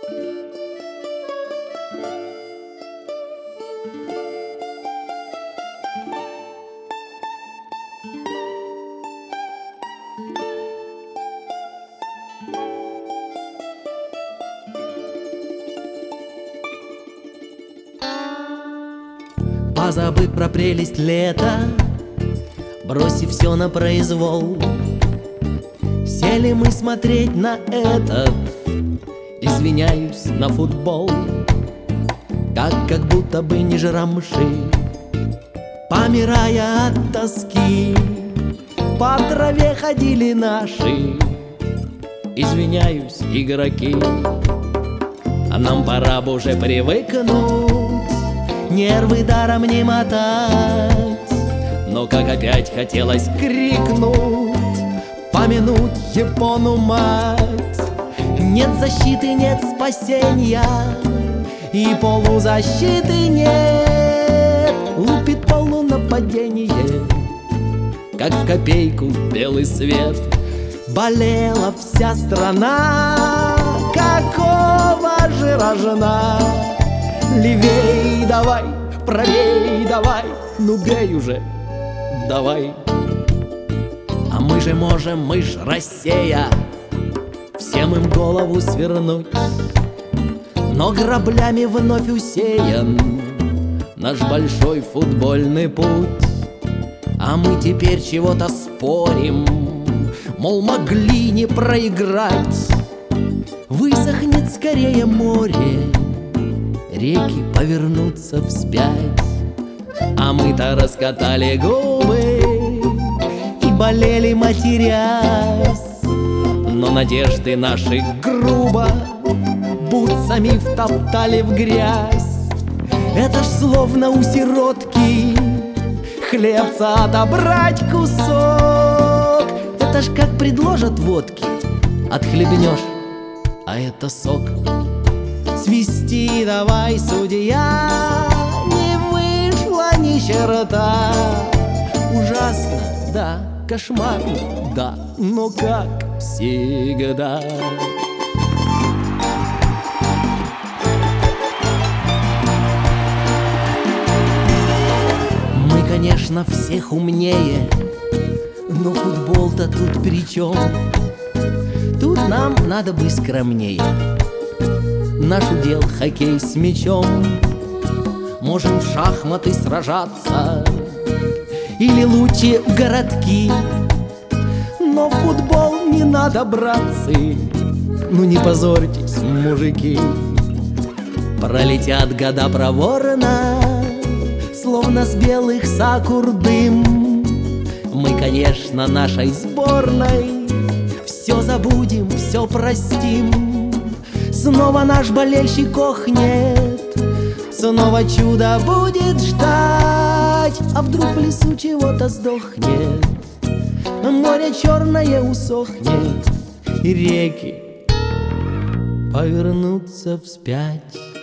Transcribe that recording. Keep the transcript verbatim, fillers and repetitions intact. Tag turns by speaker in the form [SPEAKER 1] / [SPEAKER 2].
[SPEAKER 1] Позабыв про прелесть лета, бросив все на произвол, сели мы смотреть на этот, извиняюсь, на футбол. Так, как будто бы не жрамши, помирая от тоски, по траве ходили наши, извиняюсь, игроки. А нам пора бы уже привыкнуть, нервы даром не мотать. Но как опять хотелось крикнуть, помянуть Япону мать. Нет защиты, нет спасения, и полузащиты нет. Лупит полунападение, как в копейку белый свет. Болела вся страна, какого же рожна. Левей давай, правей давай, ну бей уже, давай. А мы же можем, мы ж Россия, всем им голову свернуть. Но граблями вновь усеян наш большой футбольный путь. А мы теперь чего-то спорим, мол, могли не проиграть. Высохнет скорее море, реки повернутся вспять. А мы-то раскатали губы и болели, матерясь. Но надежды наши грубо бутсами втоптали в грязь. Это ж словно у сиротки хлебца отобрать кусок. Это ж как предложат водки, отхлебнешь, а это сок. Свисти давай, судья, не вышло ни черта. Ужасно, да, кошмарно, да, но как всегда. Мы, конечно, всех умнее, но футбол-то тут при чем? Тут нам надо быть скромнее. Наш удел хоккей с мячом. Можем в шахматы сражаться или лучше в городки. Но в футбол не надо, братцы, ну не позорьтесь, мужики. Пролетят года проворно, словно с белых сакур дым. Мы, конечно, нашей сборной все забудем, все простим. Снова наш болельщик охнет, снова чудо будет ждать. А вдруг в лесу чего-то сдохнет, море черное усохнет, и реки повернутся вспять.